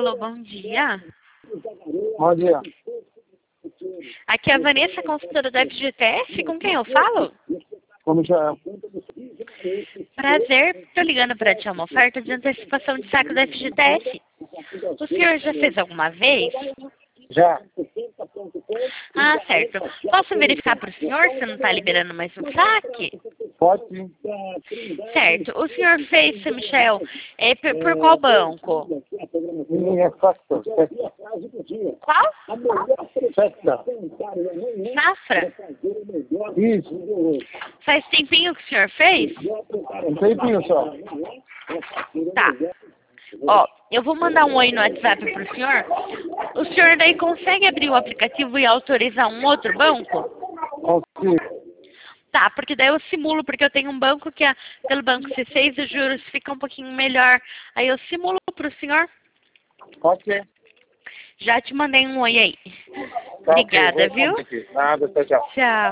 Alô, bom dia. Bom dia. Aqui é a Vanessa, consultora da FGTS. Com quem eu falo? Como já Prazer. Estou ligando para te dar uma oferta de antecipação de saco da FGTS. O senhor já fez alguma vez? já. Ah, certo. Posso verificar para o senhor se não está liberando mais um saque? Pode sim. Certo. O senhor fez, seu Michel, por qual banco? Minha facta. Qual? Facta. Safra? Isso. Faz tempinho que o senhor fez? Um tempinho só. Tá. Ó, eu vou mandar um oi no WhatsApp pro senhor. O senhor daí consegue abrir o aplicativo e autorizar um outro banco? Consigo. Tá, porque daí eu simulo, porque eu tenho um banco que pelo banco C6 os juros ficam um pouquinho melhor. Aí eu simulo pro senhor. Pode ser. Já te mandei um oi aí. Tá, ok, Obrigada, vou viu? aqui. Nada, tchau, tchau. Tchau.